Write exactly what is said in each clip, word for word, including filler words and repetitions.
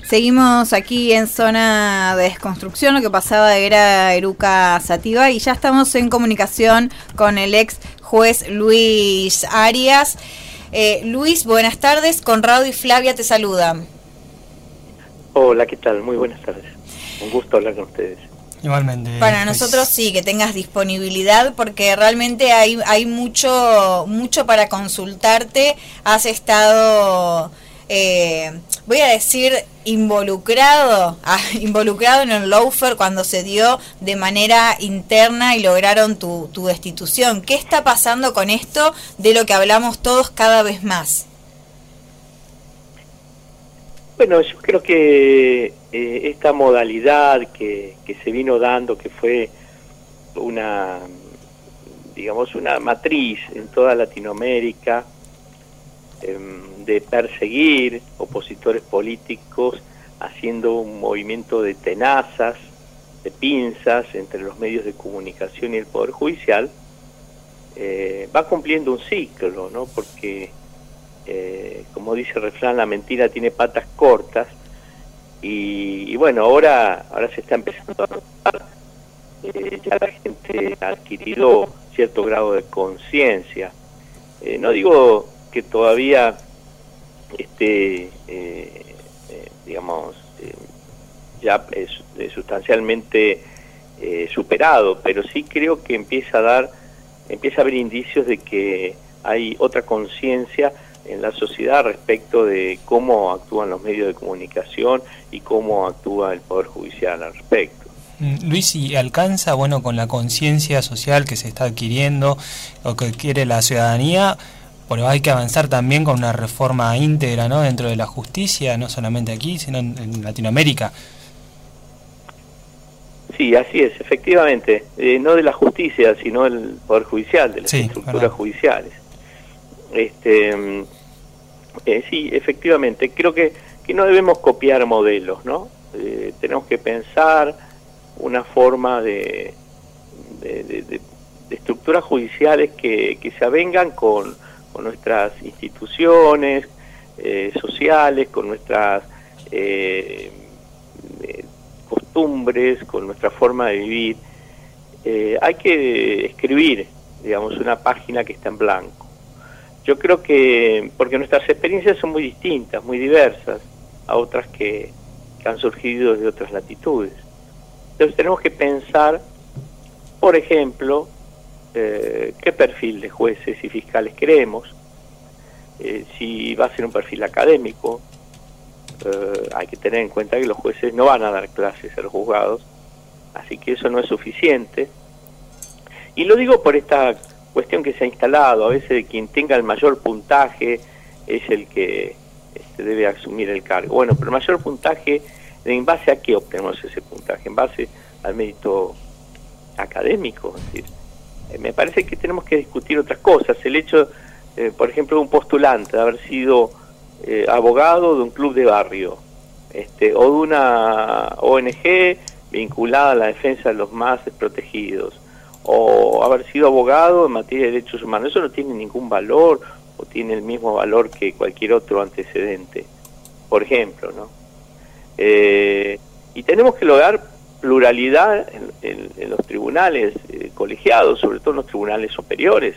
Seguimos aquí en zona de desconstrucción. Lo que pasaba era Eruca Sativa y ya estamos en comunicación con el ex juez Luis Arias. Eh, Luis, buenas tardes. Conrado y Flavia te saludan. Hola, ¿qué tal? Muy buenas tardes. Un gusto hablar con ustedes. Igualmente. Para nosotros sí, que tengas disponibilidad, porque realmente hay hay mucho mucho para consultarte. Has estado, eh, voy a decir, involucrado, ah, involucrado en el lawfare cuando se dio de manera interna y lograron tu, tu destitución. ¿Qué está pasando con esto de lo que hablamos todos cada vez más? Bueno, yo creo que eh, esta modalidad que, que se vino dando, que fue una, digamos, una matriz en toda Latinoamérica, eh, de perseguir opositores políticos, haciendo un movimiento de tenazas, de pinzas entre los medios de comunicación y el Poder Judicial, eh, va cumpliendo un ciclo, ¿no? Porque Eh, como dice el refrán, la mentira tiene patas cortas y, y bueno, ahora ahora se está empezando a notar, eh, ya la gente ha adquirido cierto grado de conciencia. Eh, no digo que todavía esté, eh, eh, digamos, eh, ya es, es sustancialmente eh, superado, pero sí creo que empieza a dar, empieza a haber indicios de que hay otra conciencia en la sociedad respecto de cómo actúan los medios de comunicación y cómo actúa el Poder Judicial al respecto. Luis, ¿y alcanza, bueno, con la conciencia social que se está adquiriendo o que quiere la ciudadanía? Bueno, hay que avanzar también con una reforma íntegra, ¿no?, dentro de la justicia, no solamente aquí, sino en, en Latinoamérica. Sí, así es, efectivamente, eh, no de la justicia, sino del Poder Judicial, de las sí, estructuras verdad. judiciales. Este, eh, sí, efectivamente, creo que, que no debemos copiar modelos, ¿no? Eh, tenemos que pensar una forma de, de, de, de, de estructuras judiciales que, que se avengan con, con nuestras instituciones eh, sociales, con nuestras eh, eh, costumbres, con nuestra forma de vivir. Eh, hay que escribir, digamos, una página que está en blanco. Yo creo que, porque nuestras experiencias son muy distintas, muy diversas a otras que, que han surgido de otras latitudes. Entonces tenemos que pensar, por ejemplo, eh, qué perfil de jueces y fiscales queremos, eh, si va a ser un perfil académico. Eh, hay que tener en cuenta que los jueces no van a dar clases a los juzgados, así que eso no es suficiente. Y lo digo por esta cuestión que se ha instalado, a veces de quien tenga el mayor puntaje es el que este, debe asumir el cargo. Bueno, pero el mayor puntaje, ¿en base a qué obtenemos ese puntaje? En base al mérito académico. Es decir, eh, me parece que tenemos que discutir otras cosas. El hecho, eh, por ejemplo, de un postulante de haber sido eh, abogado de un club de barrio, este, o de una O N G vinculada a la defensa de los más desprotegidos, o haber sido abogado en materia de derechos humanos, eso no tiene ningún valor o tiene el mismo valor que cualquier otro antecedente, por ejemplo, ¿no? Eh, y tenemos que lograr pluralidad en, en, en los tribunales eh, colegiados, sobre todo en los tribunales superiores.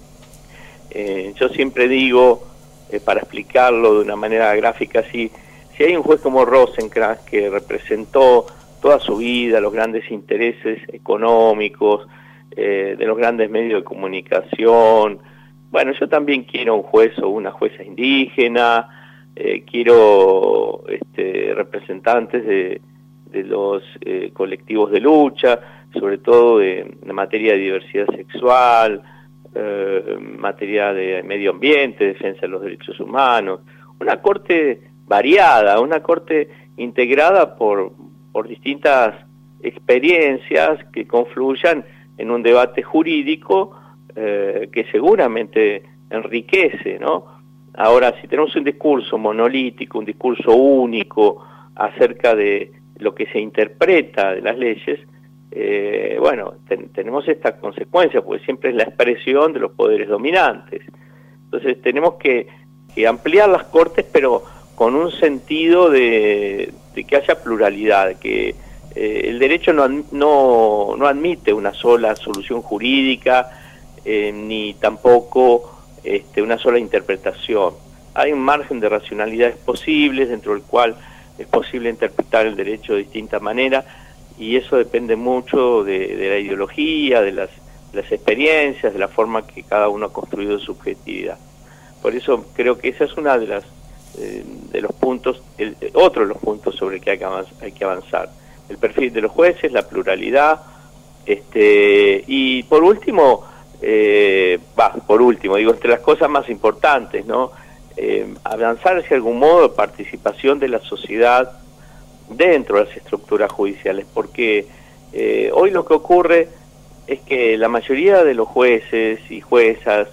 Eh, yo siempre digo, eh, para explicarlo de una manera gráfica así, si hay un juez como Rosenkrantz que representó toda su vida los grandes intereses económicos, Eh, de los grandes medios de comunicación, bueno, yo también quiero un juez o una jueza indígena, eh, quiero este, representantes de, de los eh, colectivos de lucha, sobre todo de, de materia de diversidad sexual, eh, materia de medio ambiente, defensa de los derechos humanos, una corte variada, una corte integrada por, por distintas experiencias que confluyan en un debate jurídico eh, que seguramente enriquece, ¿no? Ahora, si tenemos un discurso monolítico, un discurso único acerca de lo que se interpreta de las leyes, eh, bueno, ten, tenemos esta consecuencia, porque siempre es la expresión de los poderes dominantes. Entonces tenemos que, que ampliar las cortes, pero con un sentido de, de que haya pluralidad, que eh, el derecho no, no, no admite una sola solución jurídica, eh, ni tampoco este, una sola interpretación. Hay un margen de racionalidades posibles dentro del cual es posible interpretar el derecho de distinta manera, y eso depende mucho de, de la ideología, de las, de las experiencias, de la forma que cada uno ha construido su subjetividad. Por eso creo que esa es una de las eh, de los puntos, el, otro de los puntos sobre el que hay que, avanzar, hay que avanzar. El perfil de los jueces, la pluralidad, este y por último, eh, bah, por último, digo, entre las cosas más importantes, ¿no? Eh, avanzar hacia algún modo de participación de la sociedad dentro de las estructuras judiciales, porque eh, hoy lo que ocurre es que la mayoría de los jueces y juezas,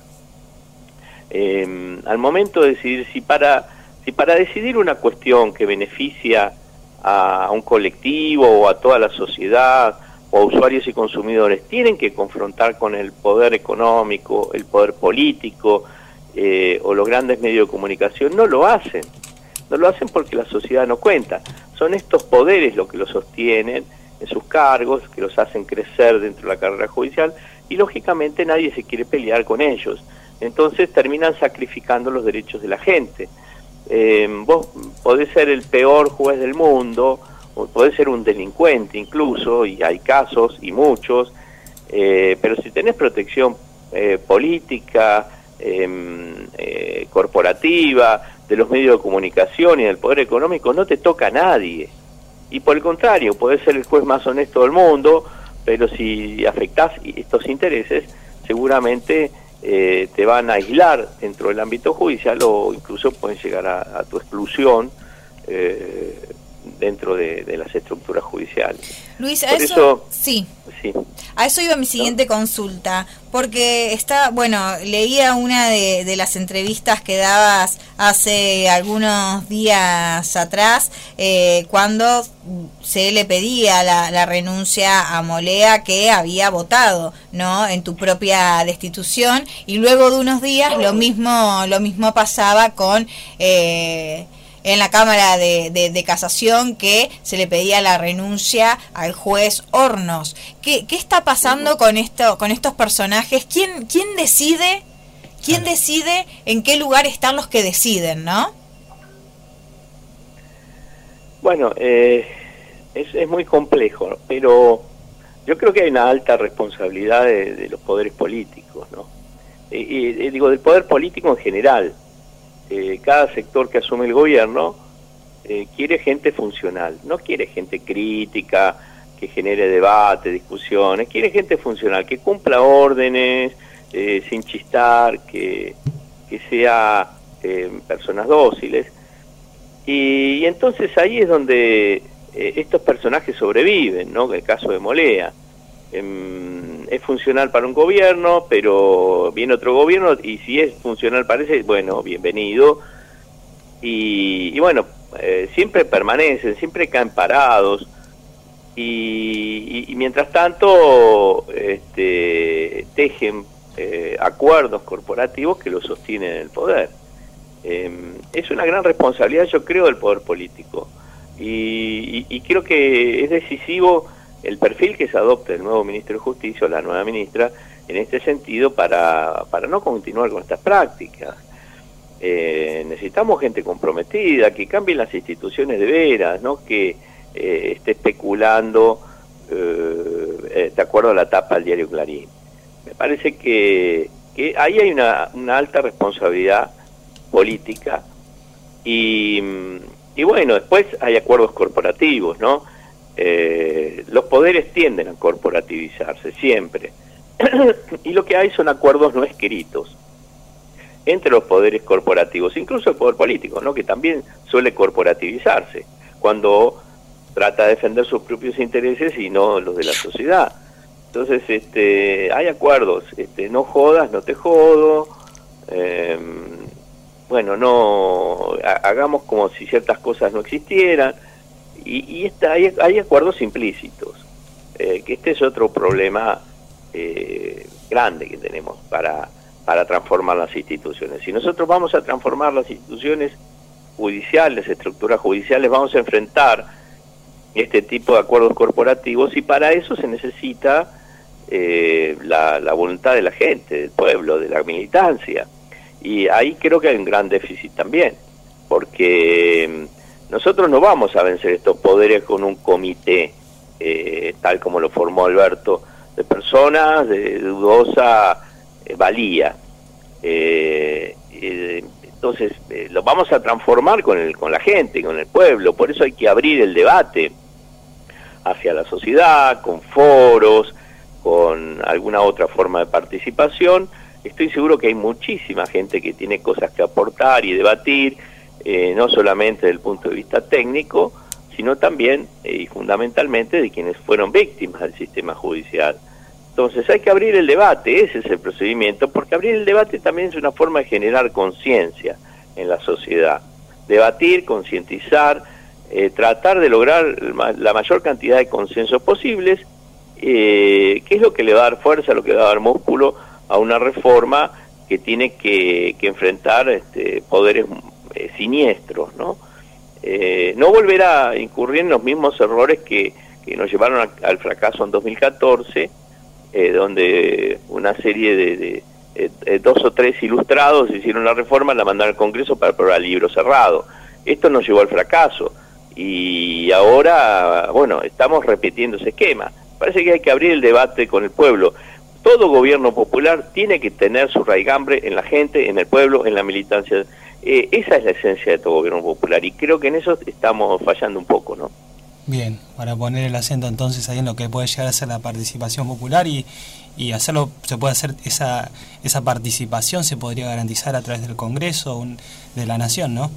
eh, al momento de decidir si para si para decidir una cuestión que beneficia a un colectivo o a toda la sociedad o a usuarios y consumidores, tienen que confrontar con el poder económico, el poder político, eh, o los grandes medios de comunicación, no lo hacen. No lo hacen porque la sociedad no cuenta. Son estos poderes los que los sostienen en sus cargos, que los hacen crecer dentro de la carrera judicial, y lógicamente nadie se quiere pelear con ellos. Entonces terminan sacrificando los derechos de la gente. Eh, vos podés ser el peor juez del mundo, o podés ser un delincuente incluso, y hay casos, y muchos, eh, pero si tenés protección eh, política, eh, eh, corporativa, de los medios de comunicación y del poder económico, no te toca a nadie. Y por el contrario, podés ser el juez más honesto del mundo, pero si afectás estos intereses, seguramente eh, te van a aislar dentro del ámbito judicial, o incluso pueden llegar a, a tu exclusión eh, dentro de, de las estructuras judiciales. Luis, a por eso, eso sí. sí. A eso iba mi siguiente ¿no? consulta, porque está, bueno, leía una de, de las entrevistas que dabas hace algunos días atrás, eh, cuando se le pedía la, la renuncia a Molea, que había votado, ¿no?, en tu propia destitución, y luego de unos días lo mismo, lo mismo pasaba con eh, en la Cámara de, de, de Casación, que se le pedía la renuncia al juez Hornos. ¿Qué, qué está pasando con esto, con estos personajes? ¿Quién, quién decide, quién decide en qué lugar están los que deciden, no? Bueno, eh, es, es muy complejo, pero yo creo que hay una alta responsabilidad de, de los poderes políticos, ¿no? Y, y digo, del poder político en general. Eh, cada sector que asume el gobierno eh, quiere gente funcional, no quiere gente crítica, que genere debate, discusiones, quiere gente funcional, que cumpla órdenes, eh, sin chistar, que, que sea eh, personas dóciles. Y, y entonces ahí es donde eh, estos personajes sobreviven, ¿no? El caso de Molea. Eh, es funcional para un gobierno, pero viene otro gobierno, y si es funcional parece, bueno, bienvenido. Y, y bueno, eh, siempre permanecen, siempre caen parados. Y, y, y mientras tanto este, tejen eh, acuerdos corporativos que los sostienen en el poder. Eh, es una gran responsabilidad, yo creo, del poder político. Y, y, y creo que es decisivo el perfil que se adopte el nuevo ministro de Justicia o la nueva ministra en este sentido, para, para no continuar con estas prácticas. Eh, necesitamos gente comprometida, que cambie las instituciones de veras, no que eh, esté especulando eh, de acuerdo a la tapa del diario Clarín. Me parece que, que ahí hay una, una alta responsabilidad política, y, y bueno, después hay acuerdos corporativos, ¿no? Eh, los poderes tienden a corporativizarse siempre, y lo que hay son acuerdos no escritos entre los poderes corporativos, incluso el poder político, ¿no?, que también suele corporativizarse cuando trata de defender sus propios intereses y no los de la sociedad. Entonces este, hay acuerdos, este, no jodas, no te jodo, eh, bueno, no hagamos como si ciertas cosas no existieran. Y, y esta, hay, hay acuerdos implícitos, eh, que este es otro problema eh, grande que tenemos para, para transformar las instituciones. Si nosotros vamos a transformar las instituciones judiciales, estructuras judiciales, vamos a enfrentar este tipo de acuerdos corporativos, y para eso se necesita eh, la, la voluntad de la gente, del pueblo, de la militancia. Y ahí creo que hay un gran déficit también, porque nosotros no vamos a vencer estos poderes con un comité, eh, tal como lo formó Alberto, de personas de dudosa eh, valía. Eh, eh, entonces, eh, lo vamos a transformar con, el, con la gente, con el pueblo. Por eso hay que abrir el debate hacia la sociedad, con foros, con alguna otra forma de participación. Estoy seguro que hay muchísima gente que tiene cosas que aportar y debatir, eh, no solamente desde el punto de vista técnico, sino también eh, y fundamentalmente de quienes fueron víctimas del sistema judicial. Entonces hay que abrir el debate, ese es el procedimiento, porque abrir el debate también es una forma de generar conciencia en la sociedad. Debatir, concientizar, eh, tratar de lograr la mayor cantidad de consensos posibles, eh, que es lo que le va a dar fuerza, lo que le va a dar músculo a una reforma que tiene que, que enfrentar este, poderes eh, siniestros, ¿no? Eh, no volver a incurrir en los mismos errores que, que nos llevaron a, al fracaso en dos mil catorce, eh, donde una serie de, de, de, de dos o tres ilustrados hicieron la reforma, la mandaron al Congreso para aprobar el libro cerrado. Esto nos llevó al fracaso y ahora, bueno, estamos repitiendo ese esquema. Parece que hay que abrir el debate con el pueblo. Todo gobierno popular tiene que tener su raigambre en la gente, en el pueblo, en la militancia. Eh, esa es la esencia de todo gobierno popular y creo que en eso estamos fallando un poco, ¿no? Bien, para poner el acento entonces ahí en lo que puede llegar a ser la participación popular y, y hacerlo, se puede hacer esa esa participación, se podría garantizar a través del Congreso un, de la Nación, ¿no?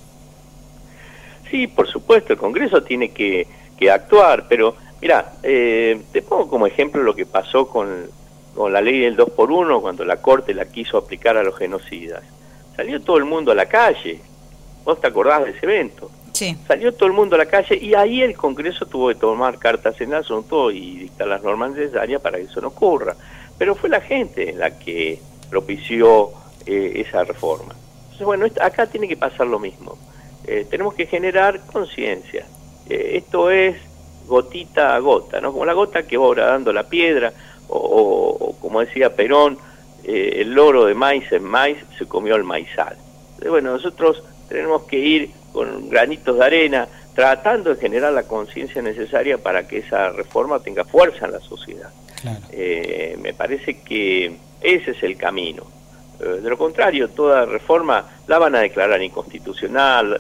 Sí, por supuesto, el Congreso tiene que, que actuar, pero mira, eh, te pongo como ejemplo lo que pasó con, con la ley del dos por uno cuando la Corte la quiso aplicar a los genocidas. Salió todo el mundo a la calle. ¿Vos te acordás de ese evento? Sí. Salió todo el mundo a la calle y ahí el Congreso tuvo que tomar cartas en el asunto y dictar las normas necesarias para que eso no ocurra. Pero fue la gente la que propició eh, esa reforma. Entonces, bueno, acá tiene que pasar lo mismo. Eh, tenemos que generar conciencia. Eh, esto es gotita a gota, ¿no? Como la gota que va horadando la piedra, o, o, o como decía Perón, eh, el loro de maíz en maíz se comió el maizal. Entonces, bueno, nosotros tenemos que ir con granitos de arena, tratando de generar la conciencia necesaria para que esa reforma tenga fuerza en la sociedad. Claro. Eh, me parece que ese es el camino. Eh, de lo contrario, toda reforma la van a declarar inconstitucional,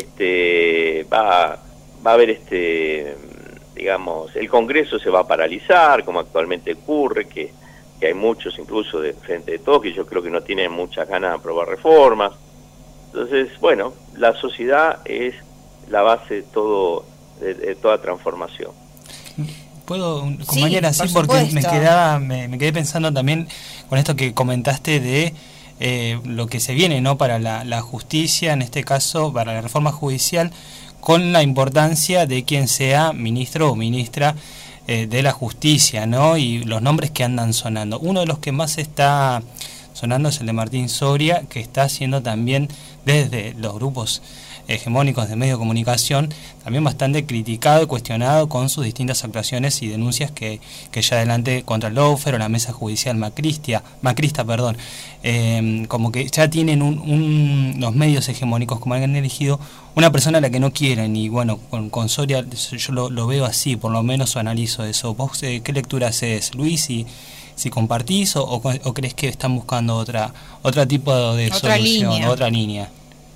este, va, va a haber, este, digamos, el Congreso se va a paralizar, como actualmente ocurre, que, que hay muchos, incluso de Frente de Todos, que yo creo que no tienen muchas ganas de aprobar reformas. Entonces, bueno, la sociedad es la base de, todo, de, de toda transformación. ¿Puedo, compañera, sí, por porque me, quedaba, me, me quedé pensando también con esto que comentaste de eh, lo que se viene, ¿no?, para la, la justicia, en este caso, para la reforma judicial, con la importancia de quien sea ministro o ministra eh, de la justicia, ¿no?, y los nombres que andan sonando. Uno de los que más está sonando es el de Martín Soria, que está haciendo también desde los grupos hegemónicos de medios de comunicación, también bastante criticado y cuestionado con sus distintas actuaciones y denuncias que, que ya adelante contra el lawfare o la mesa judicial macristia, macrista, perdón, eh, como que ya tienen un, un, los medios hegemónicos como han elegido una persona a la que no quieren, y bueno, con, con Soria yo lo, lo veo así, por lo menos o analizo eso. ¿Vos eh, qué lectura haces, Luis? Y si compartís o, o, o crees que están buscando otra otro tipo de otra solución, línea. otra línea.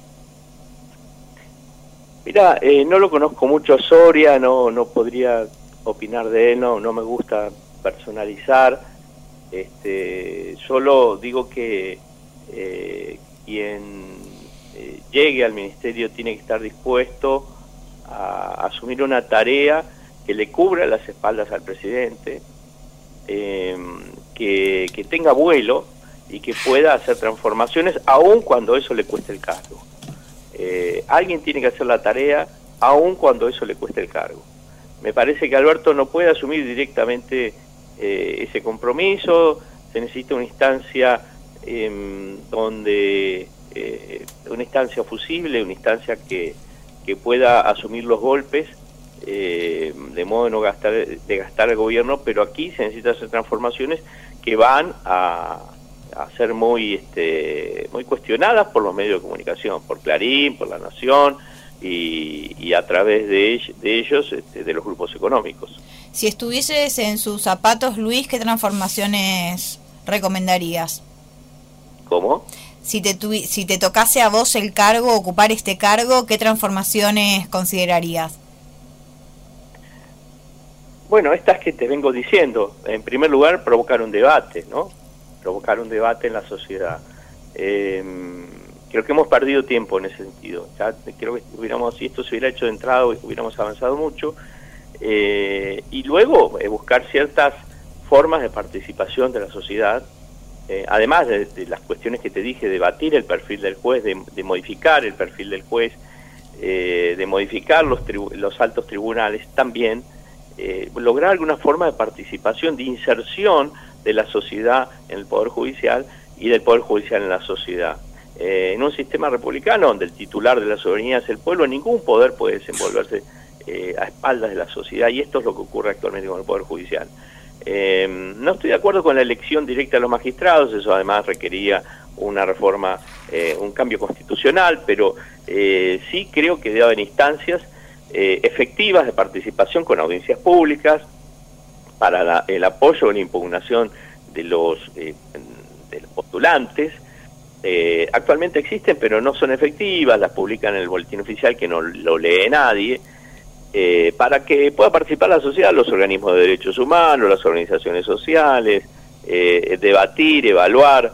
Mira, eh, no lo conozco mucho a Soria, no no podría opinar de él, no, no me gusta personalizar. Este, solo digo que eh, quien eh, llegue al ministerio tiene que estar dispuesto a, a asumir una tarea que le cubra las espaldas al presidente, eh, que, que tenga vuelo y que pueda hacer transformaciones aun cuando eso le cueste el cargo. Eh, alguien tiene que hacer la tarea aun cuando eso le cueste el cargo. Me parece que Alberto no puede asumir directamente eh, ese compromiso. Se necesita una instancia eh, donde eh, una instancia fusible, una instancia que, que pueda asumir los golpes, eh, de modo de no gastar, de gastar el gobierno, pero aquí se necesitan hacer transformaciones que van a, a ser muy, este, muy cuestionadas por los medios de comunicación, por Clarín, por La Nación, y, y a través de, ell de ellos, este, de los grupos económicos. Si estuvieses en sus zapatos, Luis, ¿qué transformaciones recomendarías? ¿Cómo? Si te, si te tocase a vos el cargo, ocupar este cargo, ¿qué transformaciones considerarías? Bueno, estas que te vengo diciendo. En primer lugar, provocar un debate, ¿no? Provocar un debate en la sociedad. Eh, creo que hemos perdido tiempo en ese sentido. Ya creo que hubiéramos, si esto se hubiera hecho de entrada, hubiéramos avanzado mucho. Eh, y luego eh, buscar ciertas formas de participación de la sociedad, eh, además de, de las cuestiones que te dije, debatir el perfil del juez, de, de modificar el perfil del juez, eh, de modificar los, los altos tribunales, también eh, lograr alguna forma de participación, de inserción de la sociedad en el Poder Judicial y del Poder Judicial en la sociedad. Eh, en un sistema republicano donde el titular de la soberanía es el pueblo, ningún poder puede desenvolverse Eh, a espaldas de la sociedad, y esto es lo que ocurre actualmente con el Poder Judicial. Eh, no estoy de acuerdo con la elección directa de los magistrados, eso además requería una reforma, eh, un cambio constitucional, pero eh, sí creo que debe haber instancias eh, efectivas de participación con audiencias públicas para la, el apoyo o la impugnación de los, eh, de los postulantes. Eh, actualmente existen, pero no son efectivas, las publican en el boletín oficial que no lo lee nadie. Eh, para que pueda participar la sociedad, los organismos de derechos humanos, las organizaciones sociales, eh, debatir, evaluar,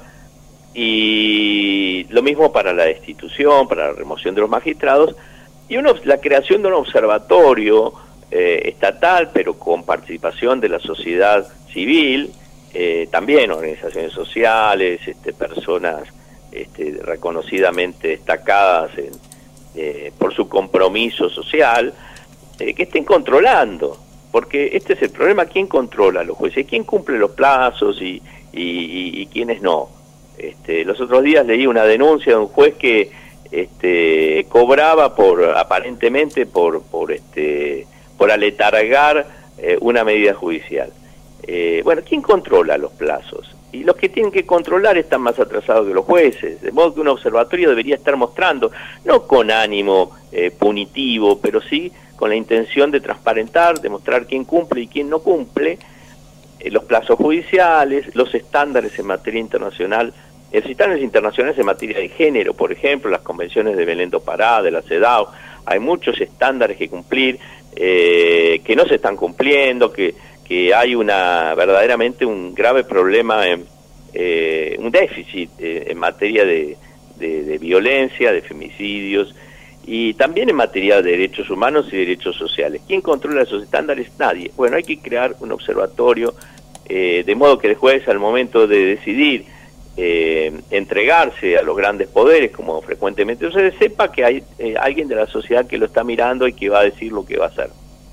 y lo mismo para la destitución, para la remoción de los magistrados, y uno, la creación de un observatorio eh, estatal, pero con participación de la sociedad civil, eh, también organizaciones sociales, este, personas este, reconocidamente destacadas en, eh, por su compromiso social, Eh, que estén controlando, porque este es el problema: ¿quién controla a los jueces? ¿Quién cumple los plazos y, y, y, y quiénes no? Este, los otros días leí una denuncia de un juez que este, cobraba por, aparentemente por, por, este, por aletargar eh, una medida judicial. Eh, bueno, ¿quién controla los plazos? Y los que tienen que controlar están más atrasados que los jueces, de modo que un observatorio debería estar mostrando, no con ánimo eh, punitivo, pero sí con la intención de transparentar, de mostrar quién cumple y quién no cumple, eh, los plazos judiciales, los estándares en materia internacional, los estándares internacionales en materia de género, por ejemplo, las convenciones de Belén do Pará, de la CEDAW. Hay muchos estándares que cumplir, eh, que no se están cumpliendo, que, que hay una verdaderamente un grave problema, en, eh, un déficit eh, en materia de, de, de violencia, de femicidios, y también en materia de derechos humanos y derechos sociales. ¿Quién controla esos estándares? Nadie. Bueno, hay que crear un observatorio, eh, de modo que el juez, al momento de decidir eh, entregarse a los grandes poderes, como frecuentemente sucede, sepa que hay eh, alguien de la sociedad que lo está mirando y que va a decir lo que va a hacer.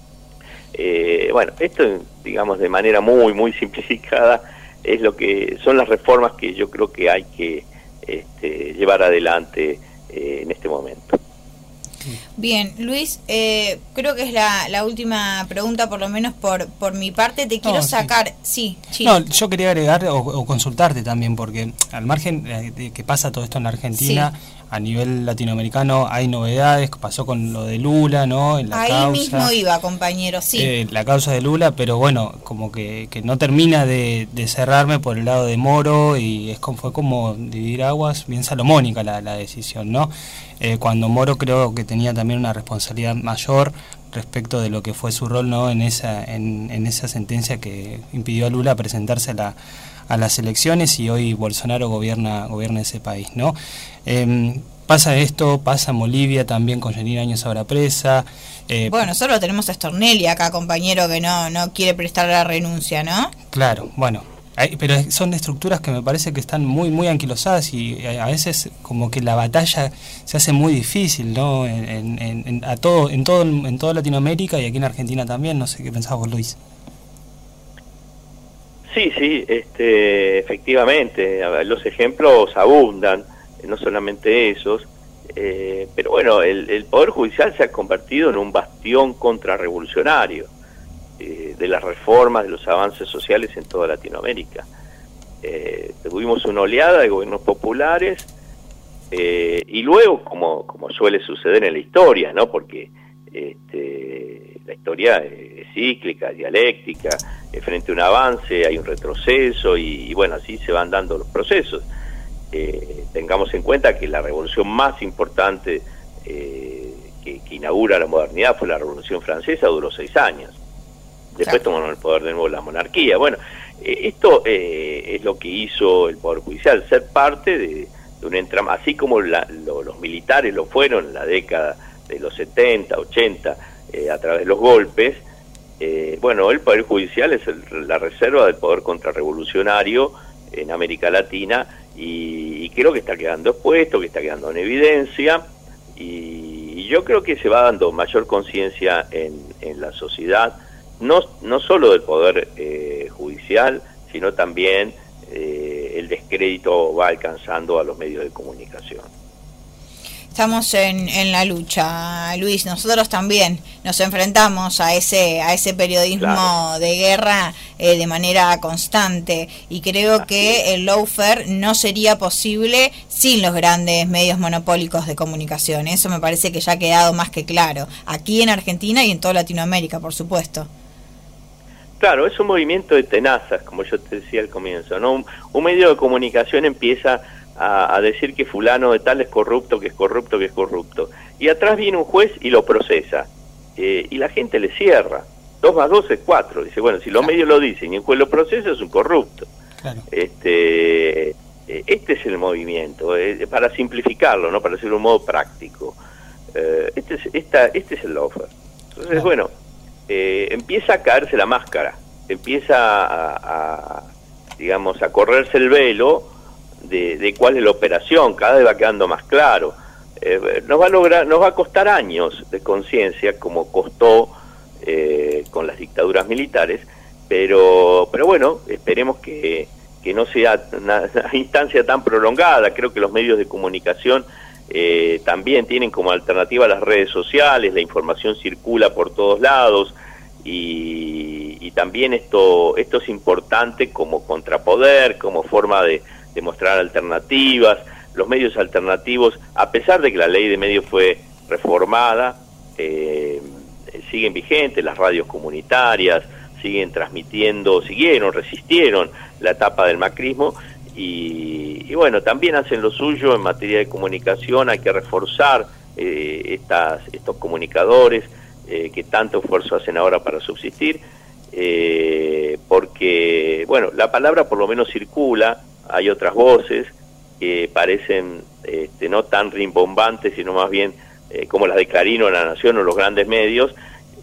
Eh, bueno, esto, digamos, de manera muy, muy simplificada, es lo que son las reformas que yo creo que hay que este, llevar adelante eh, en este momento. Bien, Luis, eh, creo que es la, la última pregunta, por lo menos por por mi parte. Te quiero no, sacar... Sí, sí. No, yo quería agregar o, o consultarte también, porque al margen de que pasa todo esto en Argentina, sí, a nivel latinoamericano hay novedades. Pasó con lo de Lula, ¿no? En la Ahí causa, mismo iba, compañero, sí. Eh, la causa de Lula, pero bueno, como que, que no termina de, de cerrarme por el lado de Moro, y es como, fue como dividir aguas, bien salomónica la, la decisión, ¿no? Eh, cuando Moro creo que tenía también una responsabilidad mayor respecto de lo que fue su rol, ¿no? en esa en, en esa sentencia que impidió a Lula presentarse a, la, a las elecciones, y hoy Bolsonaro gobierna gobierna ese país, ¿no? Eh, pasa esto, pasa en Bolivia también con Yanina Áñez ahora presa. Eh, bueno, nosotros tenemos a Stornelli acá, compañero, que no no quiere prestar la renuncia, ¿no? Claro, bueno. Hay, pero son estructuras que me parece que están muy muy anquilosadas, y a veces como que la batalla se hace muy difícil, ¿no? En, en, en, a todo, en todo en toda Latinoamérica y aquí en Argentina también. No sé qué pensás vos, Luis. Sí, sí, este, efectivamente, los ejemplos abundan. no solamente esos, eh, pero bueno, el, el Poder Judicial se ha convertido en un bastión contrarrevolucionario eh, de las reformas, de los avances sociales en toda Latinoamérica. Eh, tuvimos una oleada de gobiernos populares eh, y luego, como, como suele suceder en la historia, ¿no? Porque este, la historia es cíclica, dialéctica, eh, frente a un avance hay un retroceso y, y bueno, así se van dando los procesos. Eh, tengamos en cuenta que la revolución más importante eh, que, que inaugura la modernidad fue la Revolución Francesa, duró seis años. Después claro. tomaron el poder de nuevo la monarquía. Bueno, eh, esto eh, es lo que hizo el Poder Judicial, ser parte de, de un entramado, así como la, lo, los militares lo fueron en la década de los setenta, ochenta, eh, a través de los golpes. Eh, bueno, el Poder Judicial es el, la reserva del poder contrarrevolucionario en América Latina y, y creo que está quedando expuesto, que está quedando en evidencia y, y yo creo que se va dando mayor conciencia en, en la sociedad, no, no solo del Poder eh, Judicial, sino también eh, el descrédito va alcanzando a los medios de comunicación. Estamos en, en la lucha, Luis. Nosotros también nos enfrentamos a ese a ese periodismo claro. de guerra eh, de manera constante y creo Así que es. el lawfare no sería posible sin los grandes medios monopólicos de comunicación. Eso me parece que ya ha quedado más que claro, aquí en Argentina y en toda Latinoamérica, por supuesto. Claro, es un movimiento de tenazas, como yo te decía al comienzo, ¿no? Un, un medio de comunicación empieza A, a decir que fulano de tal es corrupto, que es corrupto, que es corrupto. Y atrás viene un juez y lo procesa. Eh, y la gente le cierra. Dos más dos es cuatro. Dice, bueno, si los claro. medios lo dicen y el juez lo procesa, es un corrupto. Claro. Este eh, este es el movimiento, eh, para simplificarlo, ¿no? Para hacerlo de un modo práctico. Eh, este, es, esta, este es el lawfare. Entonces, claro. bueno, eh, empieza a caerse la máscara. Empieza a, a, digamos, a correrse el velo De, de cuál es la operación, cada vez va quedando más claro. Eh, nos va a lograr, nos va a costar años de conciencia, como costó eh, con las dictaduras militares, pero pero bueno, esperemos que, que no sea una, una instancia tan prolongada. Creo que los medios de comunicación eh, también tienen como alternativa las redes sociales, la información circula por todos lados, y, y también esto, esto es importante como contrapoder, como forma de de mostrar alternativas. Los medios alternativos, a pesar de que la ley de medios fue reformada, eh, siguen vigentes, las radios comunitarias siguen transmitiendo, siguieron, resistieron la etapa del macrismo y, y bueno, también hacen lo suyo en materia de comunicación. Hay que reforzar eh, estas, estos comunicadores eh, que tanto esfuerzo hacen ahora para subsistir, eh, porque, bueno, la palabra por lo menos circula. Hay otras voces que parecen este, no tan rimbombantes, sino más bien eh, como las de Clarín o La Nación o los grandes medios,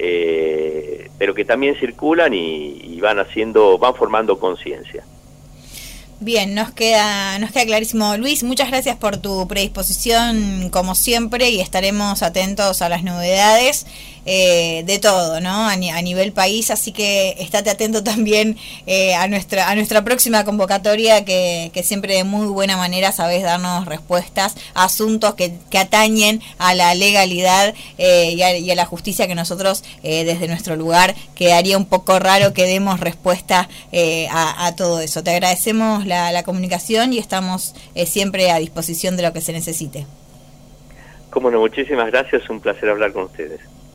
eh, pero que también circulan y, y van haciendo, van formando conciencia. Bien, nos queda, nos queda clarísimo. Luis, muchas gracias por tu predisposición como siempre y estaremos atentos a las novedades eh, de todo, ¿no? A, ni, a nivel país, así que estate atento también eh, a nuestra a nuestra próxima convocatoria que, que siempre de muy buena manera sabés darnos respuestas a asuntos que, que atañen a la legalidad eh, y, a, y a la justicia, que nosotros eh, desde nuestro lugar quedaría un poco raro que demos respuesta eh, a, a todo eso. Te agradecemos La, la comunicación y estamos eh, siempre a disposición de lo que se necesite. Cómo no, muchísimas gracias, un placer hablar con ustedes.